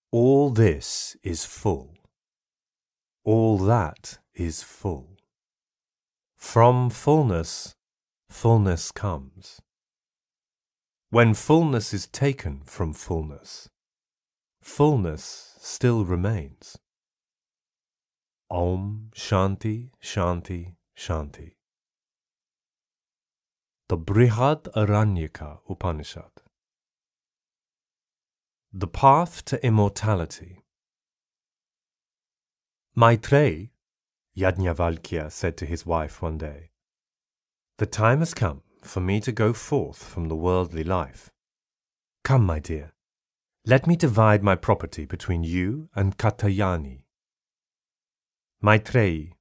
All this is full. All that is full. From fullness, fullness comes. When fullness is taken from fullness, fullness still remains. Om Shanti Shanti Shanti. The Brihadaranyaka Upanishad. The Path to Immortality. Maitreyi, Yajnavalkya said to his wife one day, "The time has come for me to go forth from the worldly life. Come, my dear, let me divide my property between you and Katyayani." Maitreyi: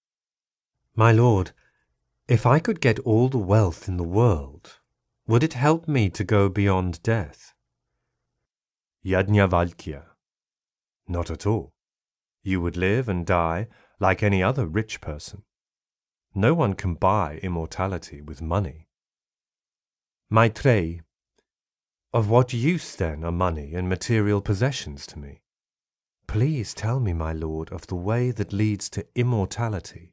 "My lord, if I could get all the wealth in the world, would it help me to go beyond death?" Yajnavalkya: "Not at all. You would live and die like any other rich person. No one can buy immortality with money." Maitreyi: "Of what use then are money and material possessions to me? Please tell me, my lord, of the way that leads to immortality."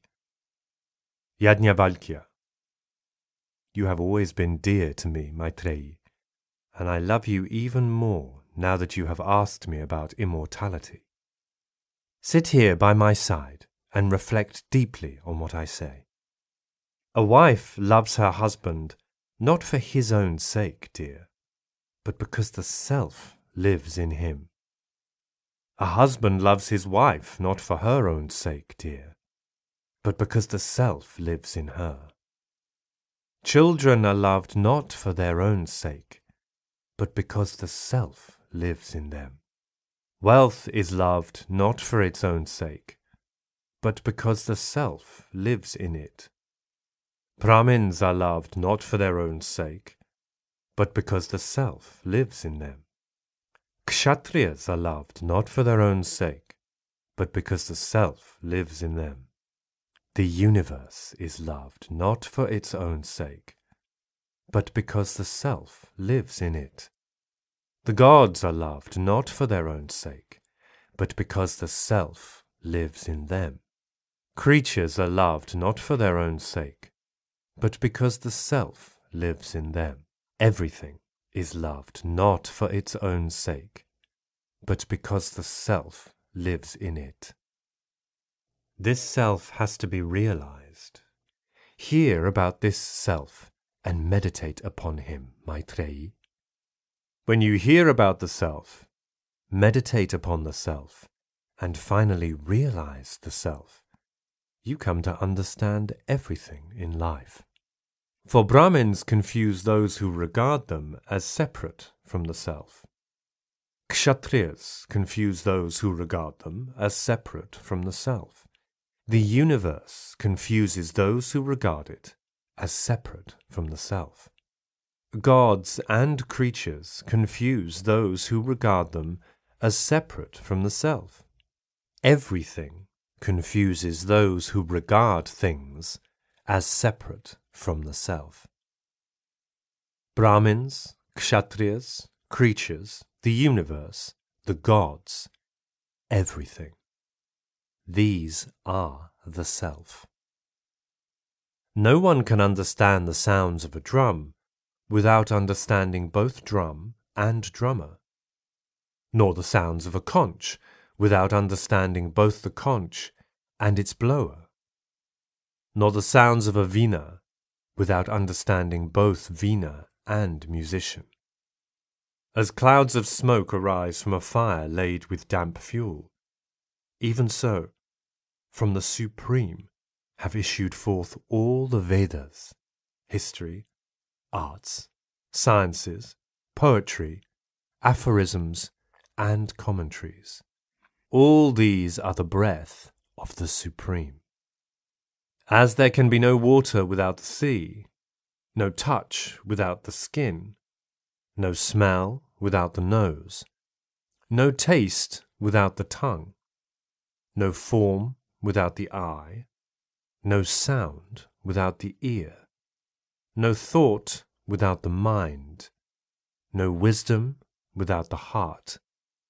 Yajnavalkya: "You have always been dear to me, Maitreyi, and I love you even more now that you have asked me about immortality. Sit here by my side and reflect deeply on what I say. A wife loves her husband not for his own sake, dear, but because the self lives in him. A husband loves his wife not for her own sake, dear, but because the self lives in her. Children are loved not for their own sake, but because the self lives in them. Wealth is loved not for its own sake, but because the self lives in it. Brahmins are loved not for their own sake, but because the self lives in them. Kshatriyas are loved not for their own sake, but because the self lives in them. The universe is loved not for its own sake, but because the self lives in it. The gods are loved not for their own sake, but because the self lives in them. Creatures are loved not for their own sake, but because the self lives in them. Everything is loved not for its own sake, but because the self lives in it. This self has to be realized. Hear about this self and meditate upon him, Maitreyi. When you hear about the self, meditate upon the self, and finally realize the self, you come to understand everything in life. For Brahmins confuse those who regard them as separate from the self. Kshatriyas confuse those who regard them as separate from the self. The universe confuses those who regard it as separate from the self. Gods and creatures confuse those who regard them as separate from the self. Everything confuses those who regard things as separate from the self. Brahmins, Kshatriyas, creatures, the universe, the gods, everything. These are the self. No one can understand the sounds of a drum without understanding both drum and drummer, nor the sounds of a conch without understanding both the conch and its blower, nor the sounds of a veena without understanding both veena and musician. As clouds of smoke arise from a fire laid with damp fuel, even so, from the Supreme have issued forth all the Vedas, history, arts, sciences, poetry, aphorisms, and commentaries. All these are the breath of the Supreme. As there can be no water without the sea, no touch without the skin, no smell without the nose, no taste without the tongue, no form without the eye, no sound without the ear, no thought without the mind, no wisdom without the heart,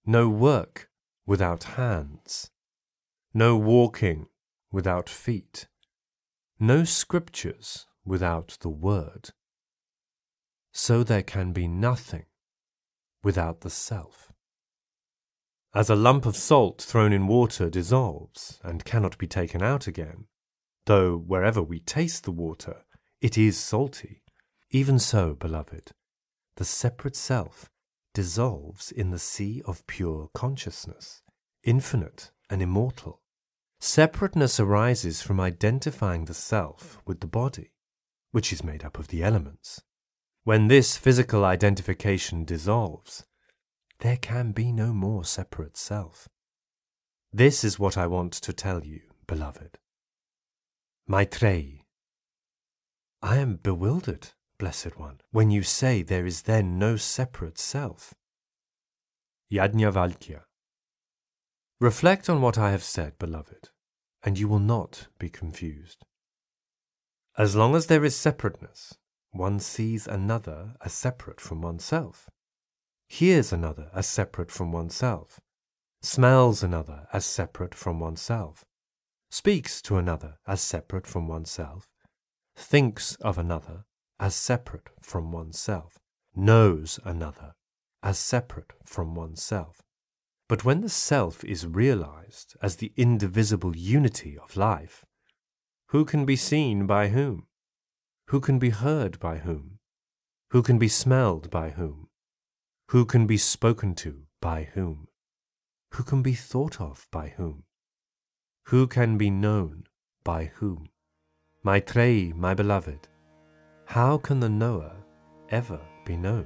no work without hands, no walking without feet, no scriptures without the word. So there can be nothing without the self. As a lump of salt thrown in water dissolves and cannot be taken out again, though wherever we taste the water, it is salty, even so, beloved, the separate self dissolves in the sea of pure consciousness, infinite and immortal. Separateness arises from identifying the self with the body, which is made up of the elements. When this physical identification dissolves, there can be no more separate self. This is what I want to tell you, beloved. Maitreyi, I am bewildered, Blessed One, when you say there is then no separate self. Yajnavalkya, reflect on what I have said, beloved, and you will not be confused. As long as there is separateness, one sees another as separate from oneself, hears another as separate from oneself, smells another as separate from oneself, speaks to another as separate from oneself, thinks of another as separate from oneself, knows another as separate from oneself. But when the self is realized as the indivisible unity of life, who can be seen by whom? Who can be heard by whom? Who can be smelled by whom? Who can be spoken to by whom? Who can be thought of by whom? Who can be known by whom? Maitreyi, my beloved, how can the knower ever be known?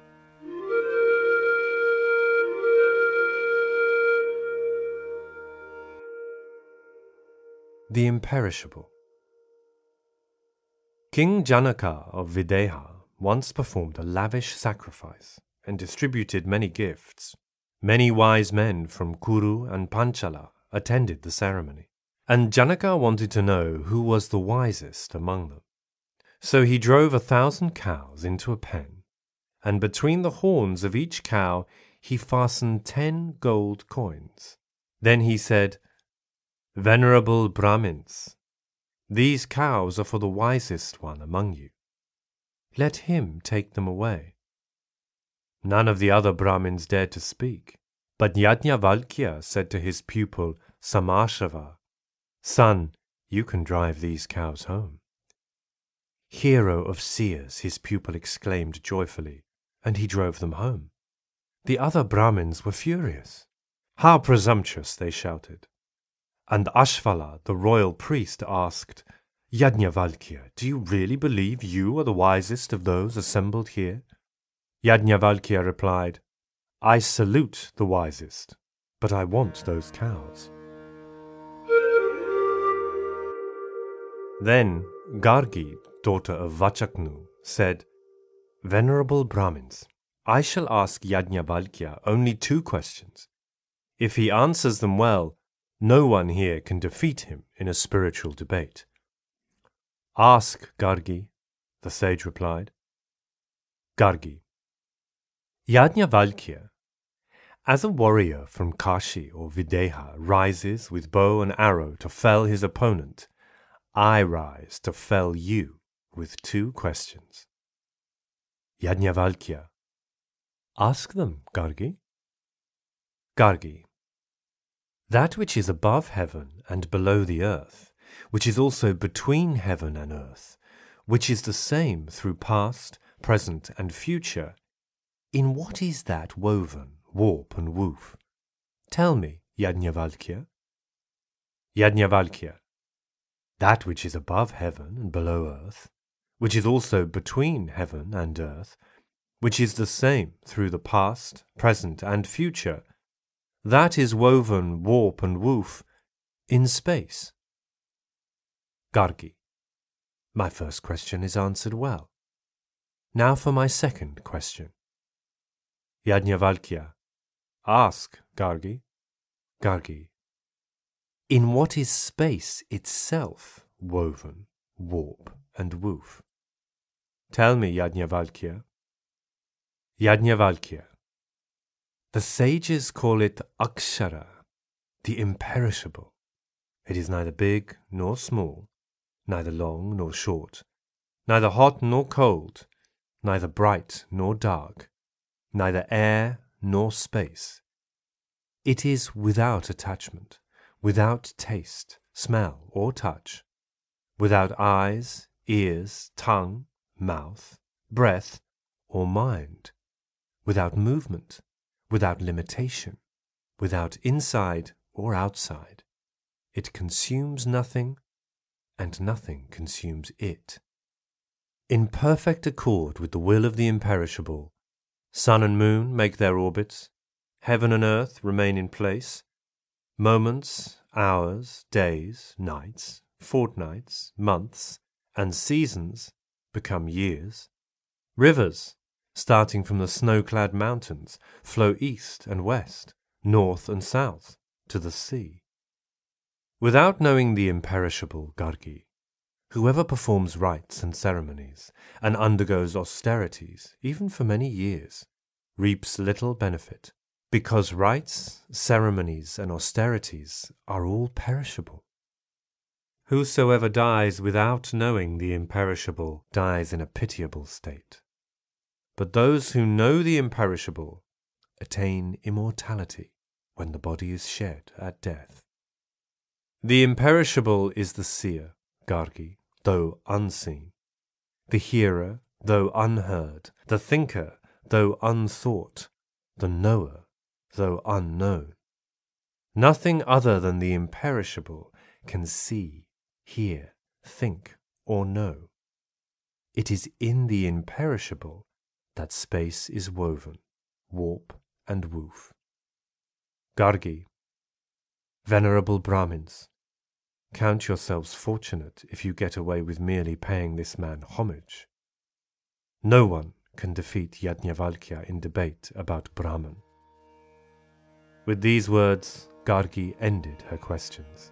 The imperishable. King Janaka of Videha once performed a lavish sacrifice and distributed many gifts. Many wise men from Kuru and Panchala attended the ceremony, and Janaka wanted to know who was the wisest among them. So he drove 1,000 cows into a pen, and between the horns of each cow he fastened 10 gold coins. Then he said, "Venerable Brahmins, these cows are for the wisest one among you. Let him take them away." None of the other Brahmins dared to speak, but Yajnavalkya said to his pupil Samashava, "Son, you can drive these cows home." "Hero of seers," his pupil exclaimed joyfully, and he drove them home. The other Brahmins were furious. "How presumptuous!" they shouted. And Ashvala, the royal priest, asked, "Yajnavalkya, do you really believe you are the wisest of those assembled here?" Yajnavalkya replied, "I salute the wisest, but I want those cows." Then Gargi, daughter of Vachaknu, said, "Venerable Brahmins, I shall ask Yajnavalkya only 2 questions. If he answers them well, no one here can defeat him in a spiritual debate." "Ask, Gargi," the sage replied. Gargi. Yajnavalkya, as a warrior from Kashi or Videha rises with bow and arrow to fell his opponent, I rise to fell you with 2 questions. Yajnavalkya. Ask them, Gargi. Gargi. That which is above heaven and below the earth, which is also between heaven and earth, which is the same through past, present, and future, in what is that woven, warp and woof? Tell me, Yajnavalkya. Yajnavalkya. That which is above heaven and below earth, which is also between heaven and earth, which is the same through the past, present, and future, that is woven, warp and woof, in space. Gargi. My first question is answered well. Now for my second question. Yajnavalkya. Ask, Gargi. Gargi. In what is space itself woven, warp and woof? Tell me, Yajnavalkya. Yajnavalkya. The sages call it Akshara, the imperishable. It is neither big nor small, neither long nor short, neither hot nor cold, neither bright nor dark, neither air nor space. It is without attachment, without taste, smell, or touch, without eyes, ears, tongue, mouth, breath, or mind, without movement, without limitation, without inside or outside. It consumes nothing, and nothing consumes it. In perfect accord with the will of the imperishable, sun and moon make their orbits, heaven and earth remain in place, moments, hours, days, nights, fortnights, months, and seasons become years. Rivers, starting from the snow-clad mountains, flow east and west, north and south, to the sea. Without knowing the imperishable, Gargi, whoever performs rites and ceremonies, and undergoes austerities, even for many years, reaps little benefit, because rites, ceremonies, and austerities are all perishable. Whosoever dies without knowing the imperishable dies in a pitiable state. But those who know the imperishable attain immortality when the body is shed at death. The imperishable is the seer, Gargi, though unseen, the hearer, though unheard, the thinker, though unthought, the knower, though unknown. Nothing other than the imperishable can see, hear, think, or know. It is in the imperishable that space is woven, warp and woof. Gargi, venerable Brahmins, count yourselves fortunate if you get away with merely paying this man homage. No one can defeat Yajnavalkya in debate about Brahman. With these words, Gargi ended her questions.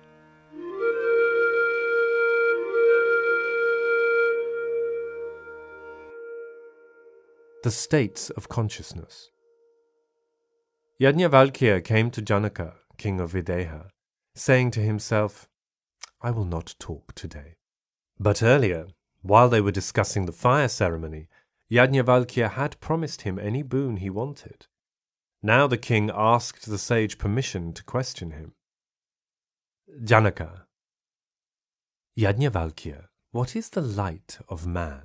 The states of consciousness. Yajnavalkya came to Janaka, king of Videha, saying to himself, I will not talk today. But earlier, while they were discussing the fire ceremony, Yajnavalkya had promised him any boon he wanted. Now the king asked the sage permission to question him. Janaka, Yajnavalkya, what is the light of man?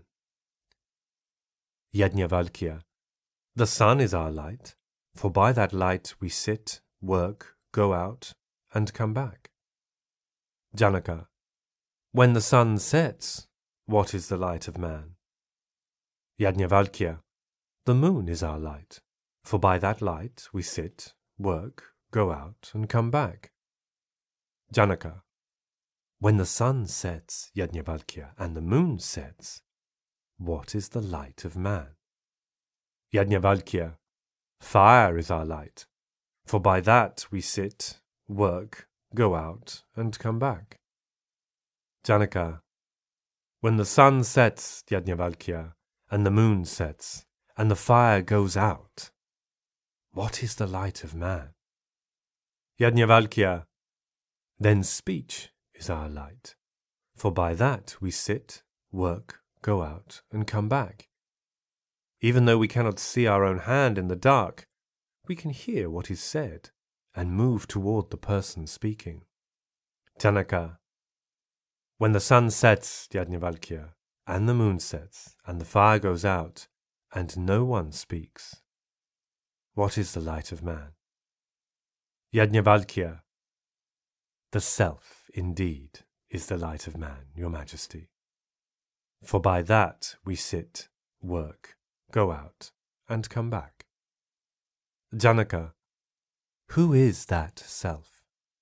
Yajnavalkya, the sun is our light, for by that light we sit, work, go out, and come back. Janaka, when the sun sets, what is the light of man? Yajnavalkya, the moon is our light, for by that light we sit, work, go out, and come back. Janaka, when the sun sets, Yajnavalkya, and the moon sets, what is the light of man? Yajnavalkya, fire is our light, for by that we sit, work, go out, and come back. Janaka, when the sun sets, Yajnavalkya, and the moon sets, and the fire goes out, what is the light of man? Yajnavalkya, then speech is our light, for by that we sit, work, go out, and come back. Even though we cannot see our own hand in the dark, we can hear what is said and move toward the person speaking. Janaka, when the sun sets, Yajnavalkya, and the moon sets, and the fire goes out, and no one speaks, what is the light of man? Yajnavalkya, the self, indeed, is the light of man, your majesty. For by that we sit, work, go out, and come back. Janaka, who is that self?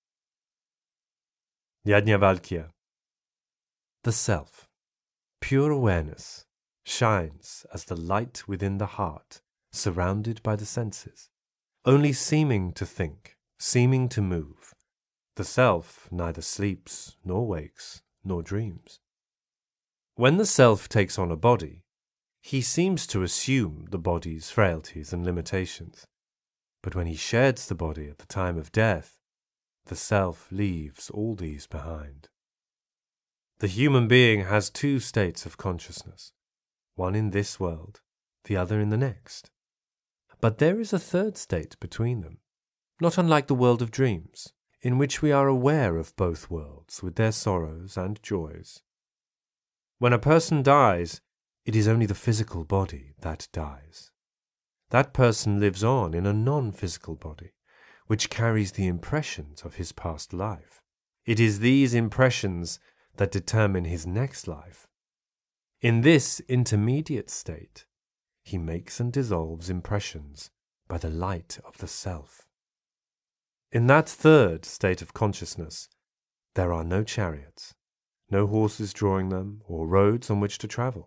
Yajnavalkya, the self, pure awareness, shines as the light within the heart, surrounded by the senses, only seeming to think, seeming to move. The self neither sleeps, nor wakes, nor dreams. When the self takes on a body, he seems to assume the body's frailties and limitations. But when he sheds the body at the time of death, the self leaves all these behind. The human being has two states of consciousness, one in this world, the other in the next. But there is a third state between them, not unlike the world of dreams, in which we are aware of both worlds with their sorrows and joys. When a person dies, it is only the physical body that dies. That person lives on in a non-physical body, which carries the impressions of his past life. It is these impressions that determine his next life. In this intermediate state, he makes and dissolves impressions by the light of the self. In that third state of consciousness, there are no chariots, no horses drawing them, or roads on which to travel.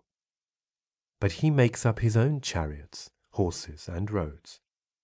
But he makes up his own chariots, horses, and roads.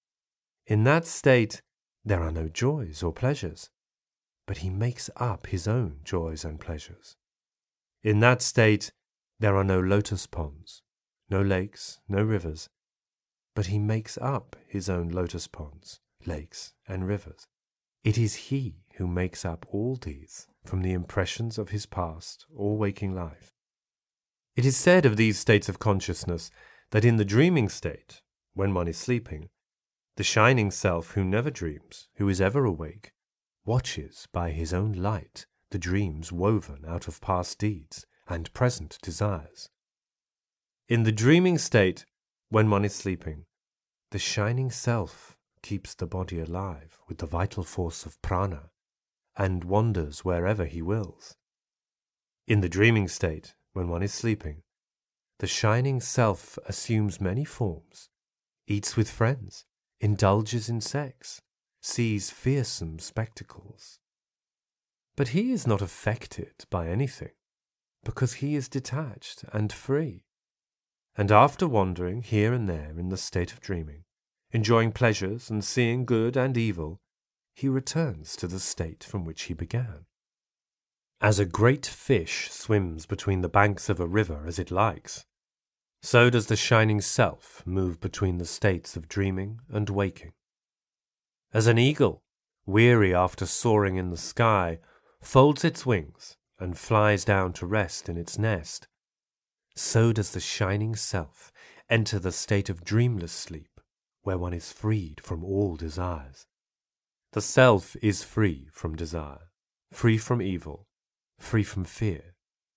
In that state, there are no joys or pleasures, but he makes up his own joys and pleasures. In that state, there are no lotus ponds, no lakes, no rivers, but he makes up his own lotus ponds, lakes, and rivers. It is he who makes up all these from the impressions of his past or waking life. It is said of these states of consciousness that in the dreaming state, when one is sleeping, the shining self who never dreams, who is ever awake, watches by his own light the dreams woven out of past deeds and present desires. In the dreaming state, when one is sleeping, the shining self keeps the body alive with the vital force of prana and wanders wherever he wills. In the dreaming state, when one is sleeping, the shining self assumes many forms, eats with friends, indulges in sex, sees fearsome spectacles. But he is not affected by anything, because he is detached and free. And after wandering here and there in the state of dreaming, enjoying pleasures and seeing good and evil, he returns to the state from which he began. As a great fish swims between the banks of a river as it likes, so does the shining self move between the states of dreaming and waking. As an eagle, weary after soaring in the sky, folds its wings and flies down to rest in its nest, so does the shining self enter the state of dreamless sleep, where one is freed from all desires. The self is free from desire, free from evil, free from fear.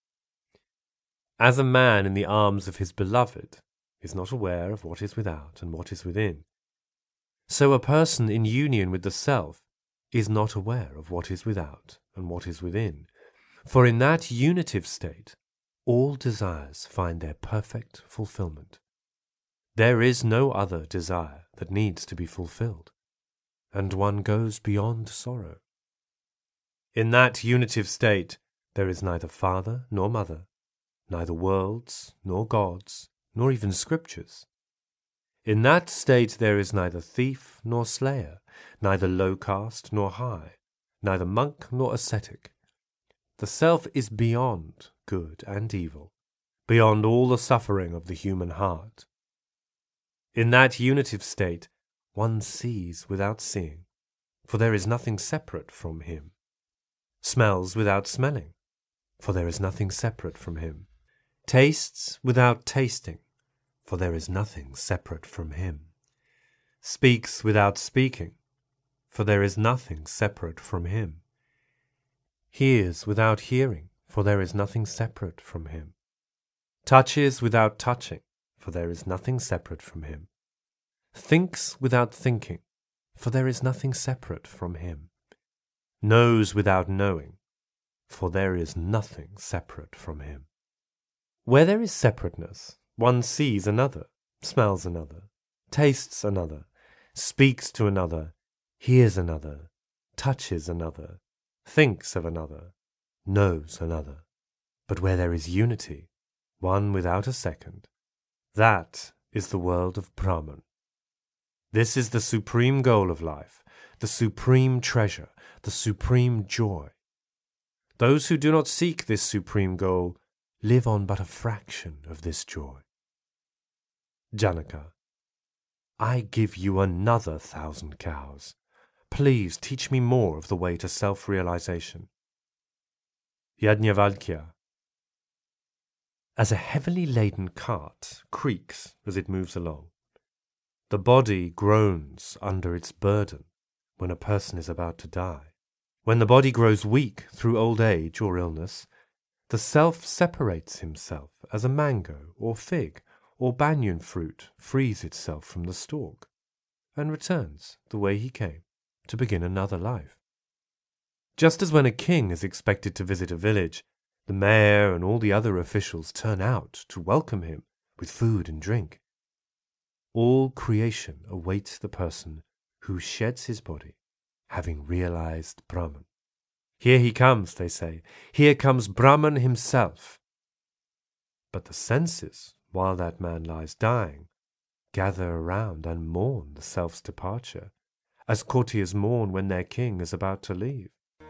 As a man in the arms of his beloved is not aware of what is without and what is within, so a person in union with the self is not aware of what is without and what is within, for in that unitive state all desires find their perfect fulfillment. There is no other desire that needs to be fulfilled, and one goes beyond sorrow. In that unitive state there is neither father nor mother, neither worlds nor gods, nor even scriptures. In that state there is neither thief nor slayer, neither low caste nor high, neither monk nor ascetic. The self is beyond good and evil, beyond all the suffering of the human heart. In that unitive state one sees without seeing, for there is nothing separate from him, smells without smelling, for there is nothing separate from him, tastes without tasting, for there is nothing separate from him, speaks without speaking, for there is nothing separate from him, hears without hearing, for there is nothing separate from him, touches without touching, for there is nothing separate from him, thinks without thinking, for there is nothing separate from him, knows without knowing, for there is nothing separate from him. Where there is separateness, one sees another, smells another, tastes another, speaks to another, hears another, touches another, thinks of another, knows another. But where there is unity, one without a second, that is the world of Brahman. This is the supreme goal of life, the supreme treasure, the supreme joy. Those who do not seek this supreme goal live on but a fraction of this joy. Janaka. I give you another 1,000 cows. Please teach me more of the way to self-realization. Yajnavalkya. As a heavily laden cart creaks as it moves along, the body groans under its burden when a person is about to die. When the body grows weak through old age or illness, the self separates himself as a mango or fig or banyan fruit frees itself from the stalk and returns the way he came to begin another life. Just as when a king is expected to visit a village, the mayor and all the other officials turn out to welcome him with food and drink, all creation awaits the person who sheds his body, having realized Brahman. Here he comes, they say. Here comes Brahman himself. But the senses, while that man lies dying, gather around and mourn the self's departure, as courtiers mourn when their king is about to leave.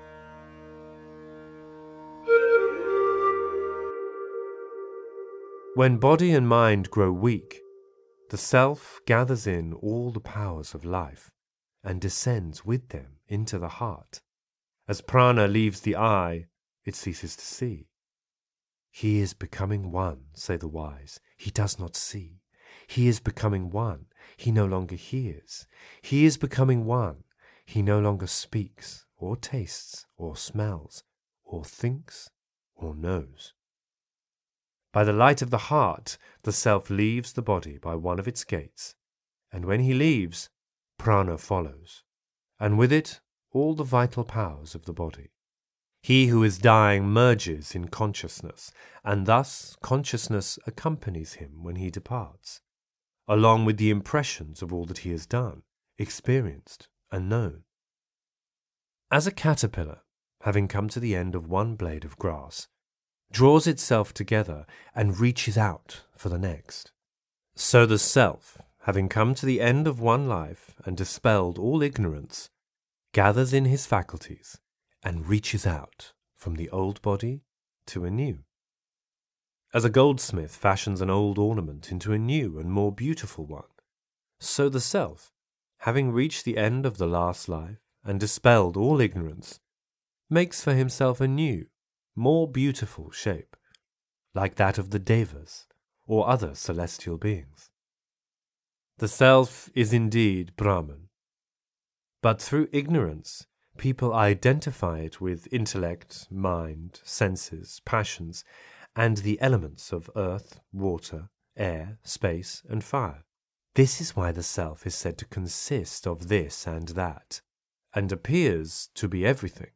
When body and mind grow weak, the self gathers in all the powers of life and descends with them into the heart. As prana leaves the eye, it ceases to see. He is becoming one, say the wise. He does not see. He is becoming one. He no longer hears. He is becoming one. He no longer speaks, or tastes, or smells, or thinks, or knows. By the light of the heart, the self leaves the body by one of its gates, and when he leaves, prana follows, and with it all the vital powers of the body. He who is dying merges in consciousness, and thus consciousness accompanies him when he departs, along with the impressions of all that he has done, experienced, and known. As a caterpillar, having come to the end of one blade of grass, draws itself together and reaches out for the next, so the self, having come to the end of one life and dispelled all ignorance, gathers in his faculties and reaches out from the old body to a new. As a goldsmith fashions an old ornament into a new and more beautiful one, so the self, having reached the end of the last life and dispelled all ignorance, makes for himself a new, more beautiful shape, like that of the Devas or other celestial beings. The self is indeed Brahman, but through ignorance people identify it with intellect, mind, senses, passions, and the elements of earth, water, air, space, and fire. This is why the self is said to consist of this and that, and appears to be everything.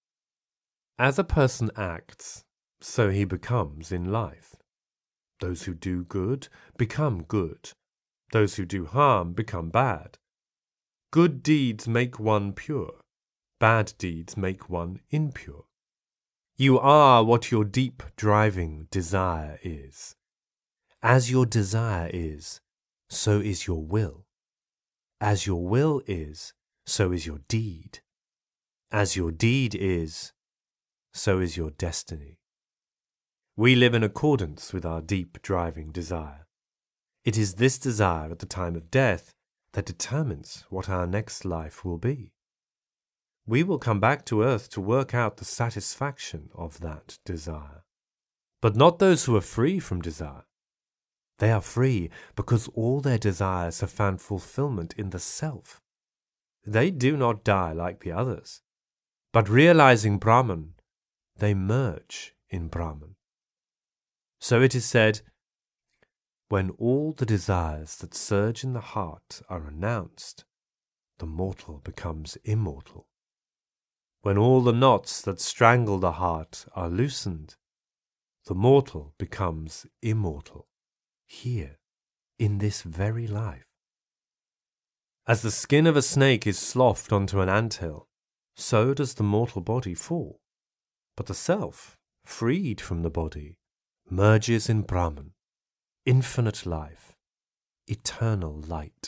As a person acts, so he becomes in life. Those who do good become good. Those who do harm become bad. Good deeds make one pure. Bad deeds make one impure. You are what your deep driving desire is. As your desire is, so is your will. As your will is, so is your deed. As your deed is, so is your destiny. We live in accordance with our deep driving desire. It is this desire at the time of death that determines what our next life will be. We will come back to earth to work out the satisfaction of that desire. But not those who are free from desire. They are free because all their desires have found fulfillment in the self. They do not die like the others, but realizing Brahman, they merge in Brahman. So it is said, when all the desires that surge in the heart are renounced, the mortal becomes immortal. When all the knots that strangle the heart are loosened, the mortal becomes immortal, here, in this very life. As the skin of a snake is sloughed onto an anthill, so does the mortal body fall. But the self, freed from the body, merges in Brahman, infinite life, eternal light.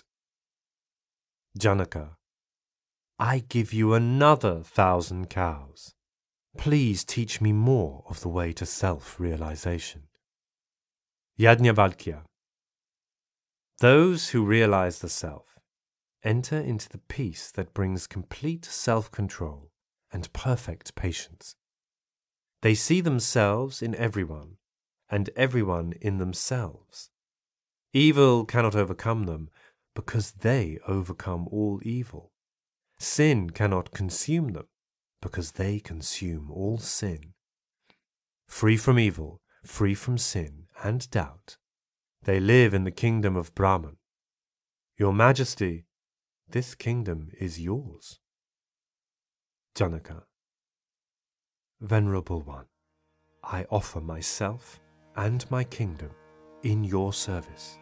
Janaka. I give you another 1,000 cows. Please teach me more of the way to self-realization. Yajnavalkya. Those who realize the self enter into the peace that brings complete self-control and perfect patience. They see themselves in everyone, and everyone in themselves. Evil cannot overcome them, because they overcome all evil. Sin cannot consume them, because they consume all sin. Free from evil, free from sin and doubt, they live in the kingdom of Brahman. Your Majesty, this kingdom is yours. Janaka. Venerable One, I offer myself and my kingdom in your service.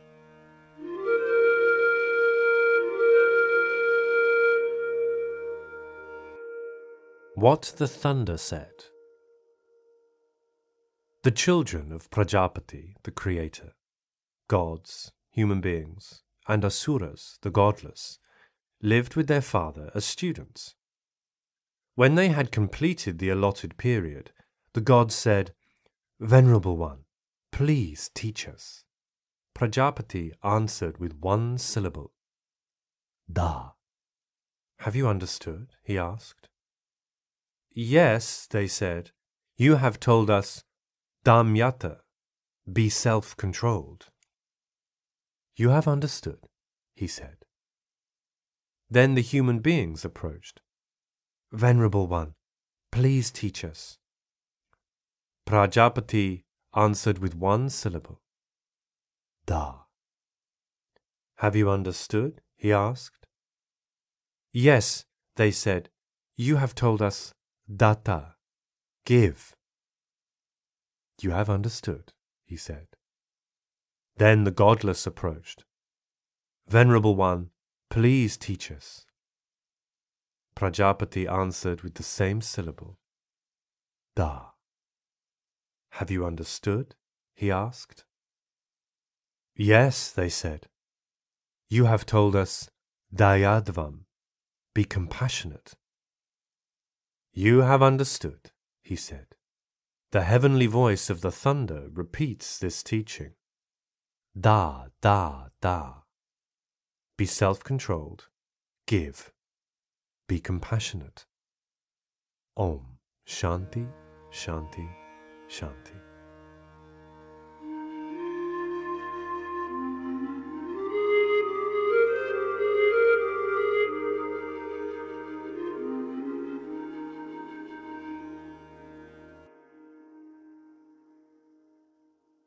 What the Thunder Said. The children of Prajapati, the Creator, gods, human beings, and Asuras, the godless, lived with their father as students. When they had completed the allotted period, the gods said, Venerable One, please teach us. Prajapati answered with one syllable, Da. Have you understood? He asked. Yes, they said, you have told us, Damyata, be self-controlled. You have understood, he said. Then the human beings approached. Venerable One, please teach us. Prajapati answered with one syllable, Da. Have you understood? He asked. Yes, they said, you have told us, Datta, give. You have understood, he said. Then the godless approached. Venerable One, please teach us. Prajapati answered with the same syllable, Da. Have you understood? He asked. Yes, they said. You have told us, Dayadvam, be compassionate. You have understood, he said. The heavenly voice of the thunder repeats this teaching. Da, da, da. Be self-controlled. Give. Be compassionate. Om. Shanti, Shanti, Shanti.